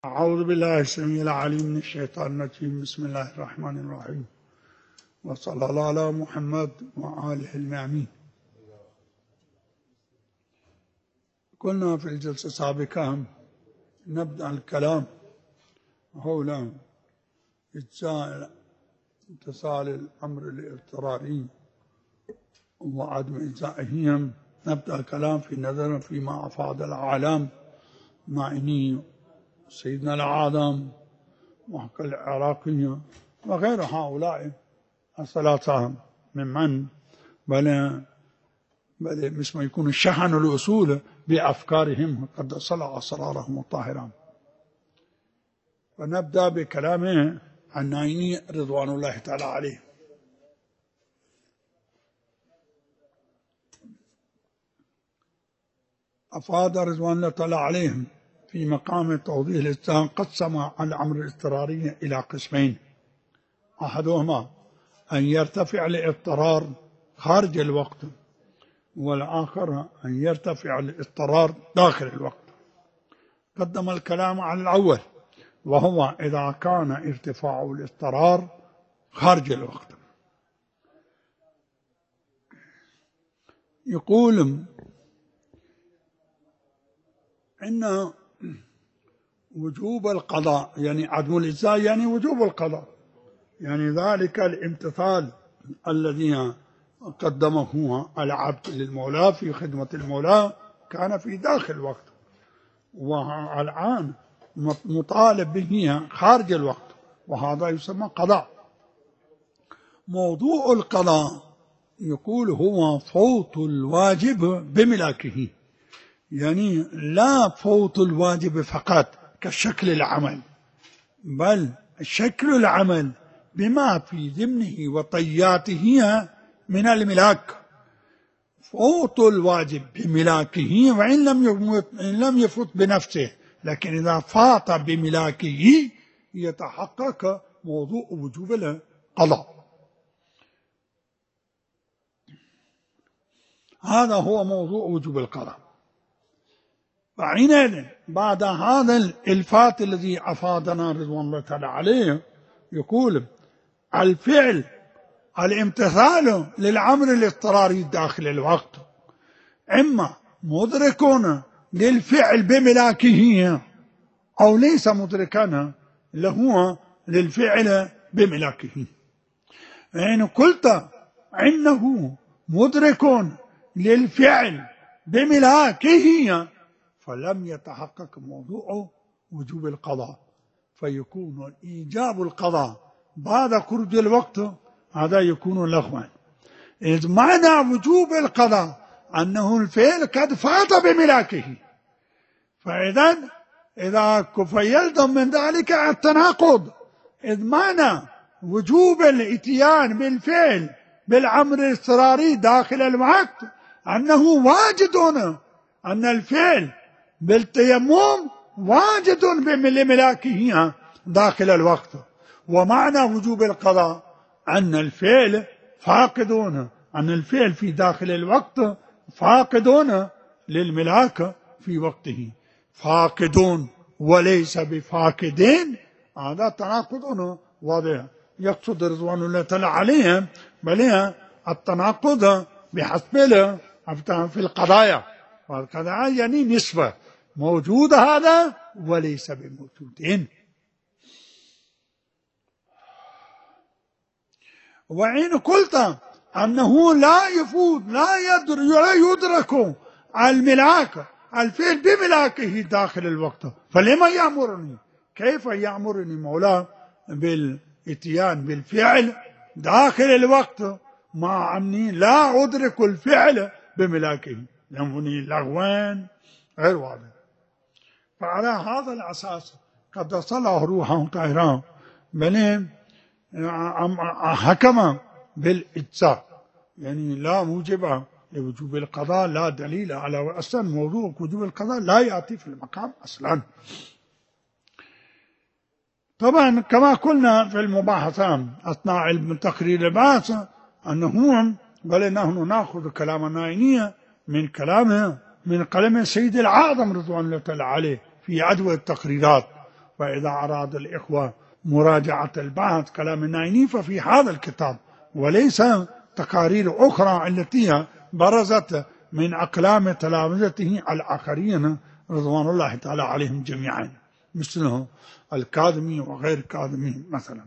أعوذ بالله السميع العليم من الشيطان الرجيم. بسم الله الرحمن الرحيم، وصلى الله على محمد وآله المعمين. قلنا في الجلسة السابقة نبدأ الكلام حول إجزاء امتثال الأمر الاضطراري وعدم إجزائه. نبدأ الكلام في نظر فيما أفاد العالم معني سيدنا العالم وحق العراقية وغير هؤلاء الثلاثة ممن بل مش ما يكون الشحن الأصول بأفكارهم قد صلع أسرارهم الطاهرة. ونبدأ بكلامه عن نايني رضوان الله تعالى عليه. أفاد رضوان الله تعالى عليهم في مقام توضيح الإسلام قسم الأمر الاضطراري إلى قسمين: أحدهما أن يرتفع الاضطرار خارج الوقت، والآخر أن يرتفع الاضطرار داخل الوقت. قدم الكلام على الأول، وهو إذا كان ارتفاع الاضطرار خارج الوقت. يقول إن وجوب القضاء يعني عدم الإجزاء يعني وجوب القضاء، يعني ذلك الامتثال الذي قدمه العبد للمولى في خدمة المولى كان في داخل الوقت، والآن مطالب به خارج الوقت، وهذا يسمى قضاء. موضوع القضاء يقول هو فوت الواجب بملاكه، يعني لا فوت الواجب فقط كشكل العمل، بل شكل العمل بما في ضمنه وطياته من الملاك. فوت الواجب بملاكه وإن لم يفوت بنفسه، لكن إذا فات بملاكه يتحقق موضوع وجوب القضاء. هذا هو موضوع وجوب القضاء. فحينئذ بعد هذا الإلفات الذي أفادنا رضوان الله تعالى عليه يقول: الفعل الامتثال للأمر الاضطراري داخل الوقت إما مدرك للفعل بملاكه أو ليس مدركا له للفعل بملاكه. فإن قلت إنه مدرك للفعل بملاكه فلم يتحقق موضوع وجوب القضاء، فيكون إيجاب القضاء بعد خروج الوقت هذا يكون لغوا. إذ معنى وجوب القضاء أنه الفعل قد فات بملاكه، إذا يلزم من ذلك التناقض، إذ معنى وجوب الاتيان بالفعل بالأمر الاضطراري داخل الوقت أنه واجد، أن الفعل بالتيمم واجد بملاكه داخل الوقت، ومعنى وجوب القضاء أن الفعل فاقدون، أن الفعل في داخل الوقت فاقدون للملاك في وقته. فاقدون وليس بفاقدين، هذا تناقض واضح. يقصد رضوان الله تعالى عليهم بل التناقض بحسب في القضايا، والقضايا يعني نسبة موجود هذا وليس بموجودين. وإن قلت أنه لا يفوت لا يدرك الملاك الفعل بملاكه داخل الوقت، فلما يأمرني؟ كيف يأمرني مولاه بالاتيان بالفعل داخل الوقت مع أني لا أدرك الفعل بملاكه؟ ينفني لغوان غير واضح. فعلى هذا الأساس قد صلى روحه طاهرا بل حكم بالإجزاء، يعني لا موجب لوجوب القضاء، لا دليل على أصلا موضوع وجوب القضاء لا يأتي في المقام أصلا. طبعا كما قلنا في المباحثة أثناء تقرير البحث أنه بل نحن نأخذ كلام الناينية من كلام السيد العاظم رضوان الله تعالى عليه في عدوى التقريرات، فإذا أراد الإخوة مراجعة البحث كلام النايني ففي هذا الكتاب، وليس تقارير أخرى التي برزت من أقلام تلامذته الآخرين رضوان الله تعالى عليهم جميعا، مثله الكاظمي وغير الكاظمي مثلا.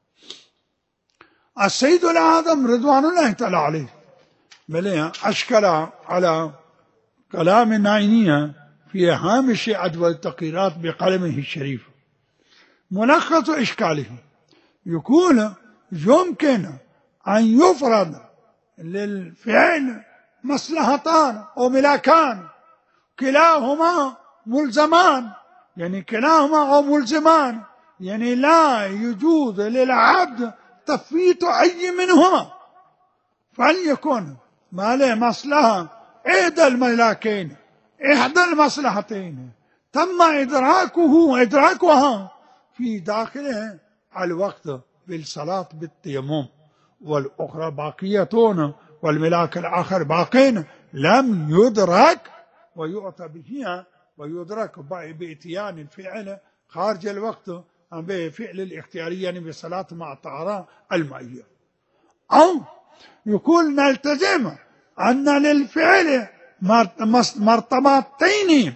السيد الأعظم رضوان الله تعالى عليه أشكل على كلام الناينية في هامش أدوى التقريرات بقلمه الشريف. ملخص إشكاله يقول: يمكن أن يفرض للفعل مصلحتان أو ملاكان كلاهما ملزمان، يعني كلاهما أو ملزمان، يعني لا يجوز للعبد تفويت أي منهما، فليكن ما له مصلحة إحدى الملاكين إحدى المصلحتين تم إدراكها في داخله الوقت بالصلاة بالتيمم، والأخرى باقيتون والملاك الآخر باقين لم يدرك ويؤتى به ويدرك بإتيان الفعل خارج الوقت بفعل الاختياري، يعني بالصلاة مع الطهارة المائية. أو يقول نلتزم أن للفعل مرتبتين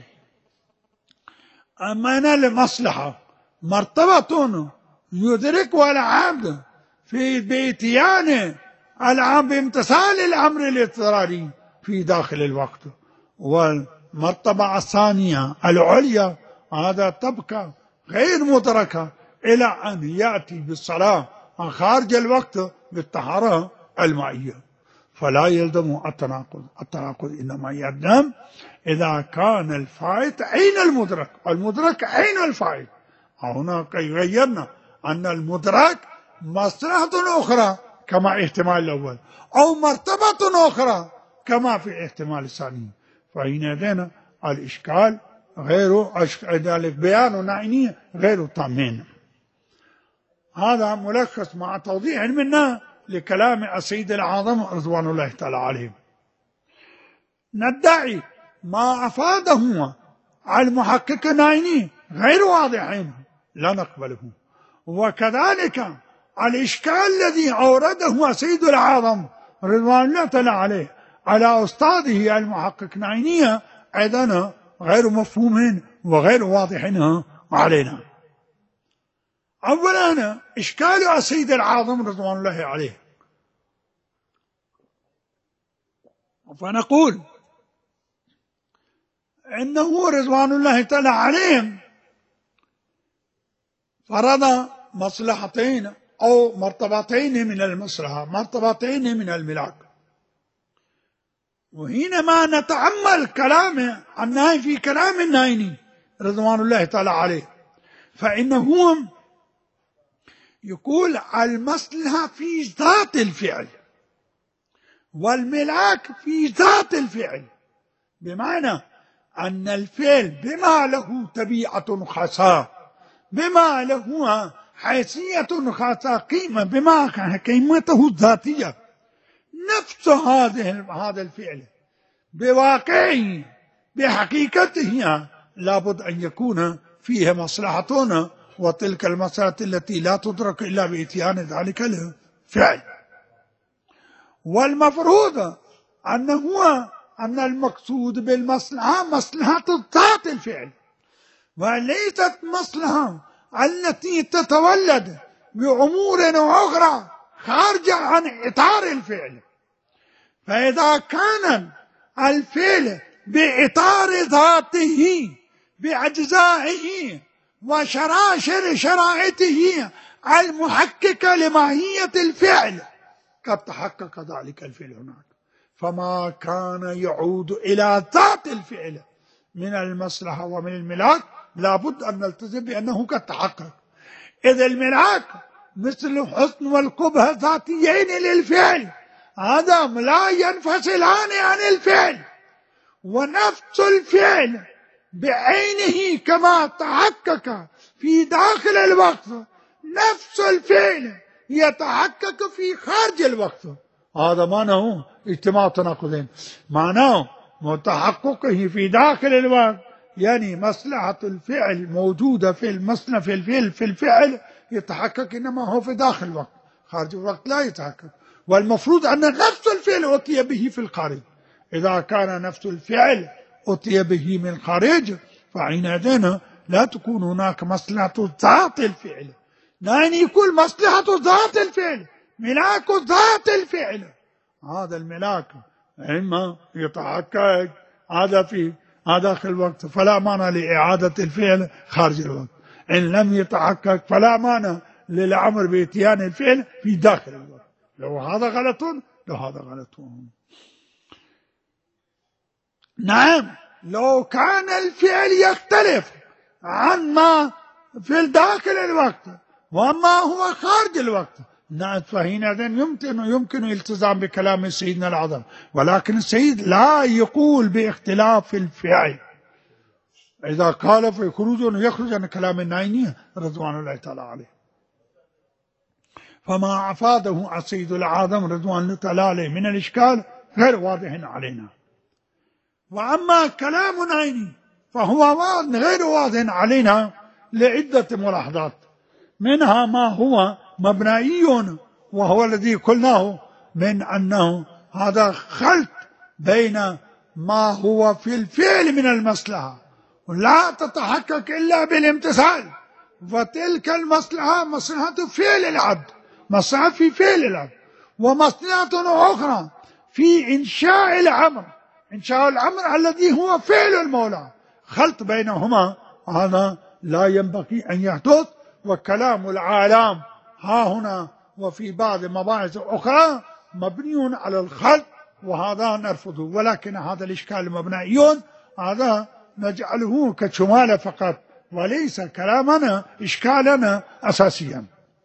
من المصلحة، مرتبة يدركها العبد في بإتيان بامتثال الأمر الاضطراري في داخل الوقت، والمرتبة الثانية العليا هذا تبقى غير مدركة إلى أن يأتي بالصلاة خارج الوقت بالطهارة المائية، فلا يلزم التناقض إنما يلزم إذا كان الفائت عين المدرك، المدرك عين الفائت. هنا غيرنا أن المدرك مصلحة أخرى كما احتمال الأول، أو مرتبة أخرى كما في الاحتمال الثاني، فحينئذ الإشكال غير ذلك بيان نايني غير تامين. هذا ملخص مع توضيح منا لكلام السيد الأعظم رضوان الله تعالى عليه. ندعي ما أفاده المحقق النايني غير واضحين لا نقبله، وكذلك الإشكال الذي أورده السيد الأعظم رضوان الله تعالى عليه على أستاذه المحقق نايني أيضا غير مفهوم وغير واضحين علينا. أولا إشكال السيد الأعظم رضوان الله عليه، فنقول إنه رضوان الله تعالى عليهم فرض مصلحتين أو مرتبتين من المصلحة، مرتبتين من الملاك. وحينما نتأمل كلام النايني في كلام النايني رضوان الله تعالى عليه فإنه يقول المصلحة في ذات الفعل والملاك في ذات الفعل، بمعنى أن الفعل بما له طبيعة خاصة، بما له حيثية خاصة، قيمة، بما قيمته الذاتية، نفس هذا الفعل بواقعه بحقيقته لابد أن يكون فيه مصلحة، وتلك المصلحة التي لا تدرك إلا بإتيان ذلك الفعل. والمفروض أن المقصود بالمصلحة مصلحة ذات الفعل، وليست مصلحة التي تتولد بأمور أخرى خارجة عن إطار الفعل. فإذا كان الفعل بإطار ذاته بأجزائه وشراشر شرائطه المحققة لماهية الفعل قد تحقق ذلك الفعل هناك، فما كان يعود إلى ذات الفعل من المصلحة ومن الملاك لابد أن نلتزم بأنه قد تحقق، إذ الملاك مثل الحسن والقبح ذاتيين للفعل، هذا لا ينفصلان عن الفعل، ونفس الفعل بعينه كما تحقق في داخل الوقت نفس الفعل يتحقق في خارج الوقت. هذا معناه اجتماع تناقضين، معناه متحققه في داخل الوقت يعني مصلحة الفعل موجودة في المصنع في الفعل يتحقق، إنما هو في داخل الوقت، خارج الوقت لا يتحقق. والمفروض أن نفس الفعل أتي به في الخارج. إذا كان نفس الفعل أتي به من الخارج فحينئذ لا تكون هناك مصلحة ذات الفعل، يعني يكون مصلحة ذات الفعل، ملاك ذات الفعل. هذا الملاك إما يتحقق هذا في داخل الوقت فلا مانع لإعادة الفعل خارج الوقت، إن لم يتحقق فلا مانع للأمر بإتيان الفعل في داخل الوقت. لو هذا غلط لو هذا غلط. نعم، لو كان الفعل يختلف عن ما في داخل الوقت وما هو خارج الوقت، نعم، فحينئذ يمكن الالتزام بكلام سيدنا العظم، ولكن السيد لا يقول باختلاف الفعل. إذا قال يخرج عن كلام النايني رضوان الله تعالى عليه. فما أفاده السيد العظم رضوان الله تعالى عليه من الإشكال غير واضح علينا. وأما كلام النايني فهو غير واضح علينا لعدة ملاحظات، منها ما هو مبنائي وهو الذي قلناه من أنه هذا خلط بين ما هو في الفعل من المصلحة ولا تتحقق إلا بالامتثال، فتلك المصلحة مصلحة فعل العبد، مصلحة في فعل العبد، ومصلحة أخرى في إنشاء الأمر، إنشاء الأمر الذي هو فعل المولى. خلط بينهما هذا لا ينبغي أن يحدث. وكلام العالم ها هنا وفي بعض مباحث أخرى مبني على الخلط، وهذا نرفضه. ولكن هذا الإشكال مبنائي، هذا نجعله كشمال فقط وليس كلامنا إشكالنا أساسيا.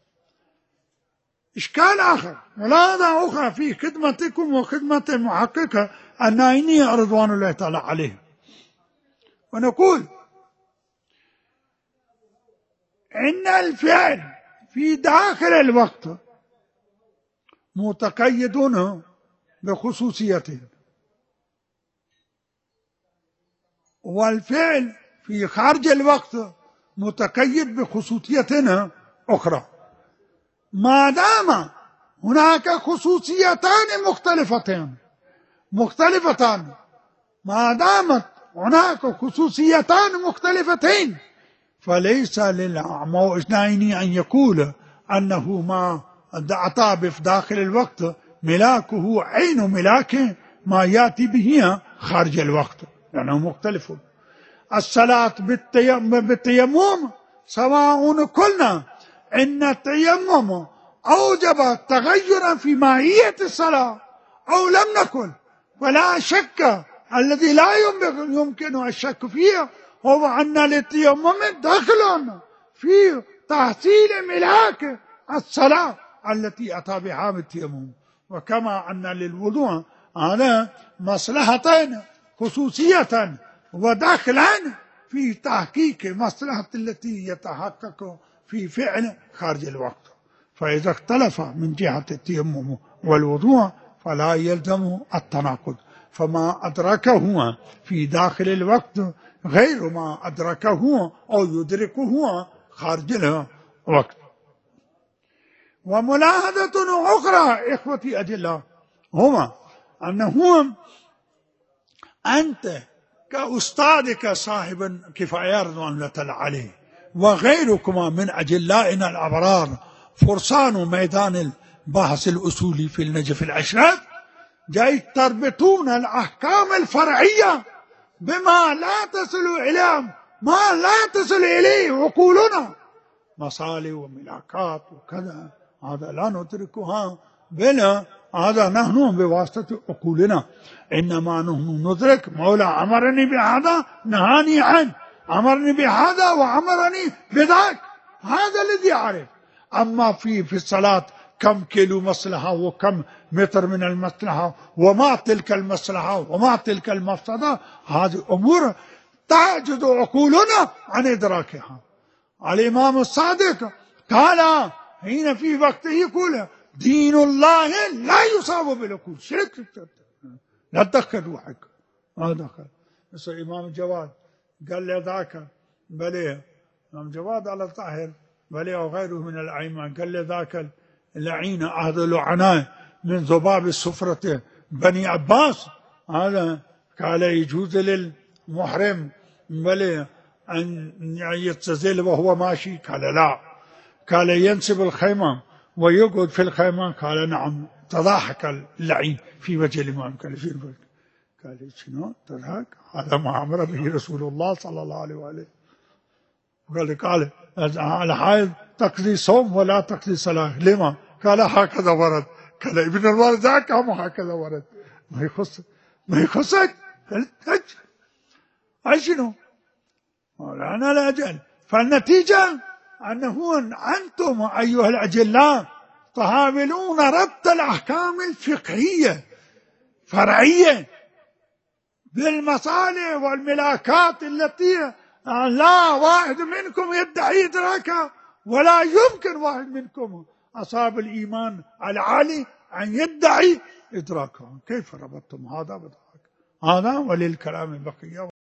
إشكال آخر، ملاحظة أخرى في خدمتكم وخدمة المحقق النايني رضوان الله تعالى عليه، ونقول إن الفعل في داخل الوقت متقيد بخصوصيته، والفعل في خارج الوقت متقيد بخصوصية أخرى. ما دام هناك خصوصيتان مختلفتان، ما دامت هناك خصوصيتان مختلفتين، فليس للنايني أن يقول أنه ما أعطى في داخل الوقت ملاكه عين ملاكه ما يأتي به خارج الوقت، لأنه مختلف. الصلاة بالتيمم سواء قلنا إن التيمم أوجب تغيرا في ماهية الصلاة أو لم نقل، فلا شك الذي لا يمكن الشك فيه هو أن للتيمم دخل في تحصيل ملاك الصلاة التي أتى بها بالتيمم، وكما أن للوضوء هذا مصلحتين خصوصية وداخلان في تحقيق مصلحة التي يتحقق في فعل خارج الوقت. فإذا اختلف من جهة التيمم والوضوء فلا يلزم التناقض، فما أدركه في داخل الوقت غير ما أدركه أو يدركه خارج الوقت. وملاحظة أخرى إخوتي أجلاء هما أنهم أنت كأستاذك صاحب كفاية رضوان الله تعالى عليه وغيركما من أجلائنا الأبرار فرسان ميدان البحث الأصولي في النجف الأشرف جاي تربطون الأحكام الفرعية بما لا تصل إليه، ما لا تصل إليه عقولنا، مصالح وملاكات وكذا، هذا لا ندركها بلا هذا نحن بواسطة عقولنا، إنما نحن ندرك مولى أمرني بهذا نهاني عنه، أمرني بهذا وأمرني بذاك، هذا الذي أعرف. أما في الصلاة كم كيلو مصلحة وكم متر من المصلحة وما تلك المصلحة وما تلك المفسدة، هذه أمور تعجز عقولنا عن إدراكها. الإمام الصادق قال حين في وقته يقول دين الله لا يصاب بالعقول، شرك لا تدخل روحك، ما دخل. مثل الإمام الجواد قال له ذاك بلي إمام جواد على الطاهر بلي وغيره من الأئمة قال له ذاك اللعين عهد لعناه من ذباب السفرة بني عباس، هذا قال يجوز للمحرم بلي أن يتزل وهو ماشي؟ قال لا. قال ينسب الخيمة ويقعد في الخيمة؟ قال نعم. تضاحك اللعين في وجه الإمام. قال في الوجه. قال شنو تضحك؟ هذا ما أمر به رسول الله صلى الله عليه وآله. قال على حائض تقضي صوم ولا تقضي صلاة. لما؟ قال هكذا ورد. قال ابن الوارد ذاك هم هكذا ورد، ما يخصك. قال شنو؟ أنا لا أجل. فالنتيجة أنه أنتم أيها الأجلاء تحاولون ربط الأحكام الفقهية فرعية بالمصالح والملاكات التي لا واحد منكم يدعي إدراكها، ولا يمكن واحد منكم أصحاب الإيمان العالي أن يدعي إدراكها. كيف ربطتم هذا بذاك؟ هذا وللكلام البقية.